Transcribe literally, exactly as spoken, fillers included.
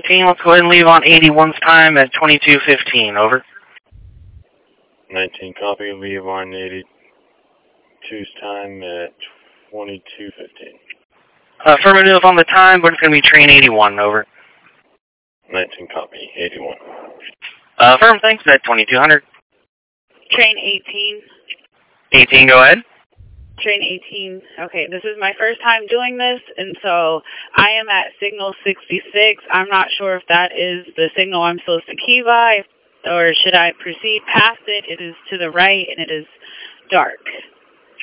nineteen, let's go ahead and leave on eighty-one's time at twenty-two fifteen, over. nineteen, copy, leave on eighty-two's time at twenty-two fifteen. Uh, affirmative on the time, but it's going to be train eighty-one, over. nineteen, copy, eighty-one. Uh, firm, thanks, at twenty-two hundred. Train eighteen. eighteen, go ahead. Train eighteen. Okay, this is my first time doing this, and so I am at signal sixty-six. I'm not sure if that is the signal I'm supposed to key by, or should I proceed past it? It is to the right, and it is dark.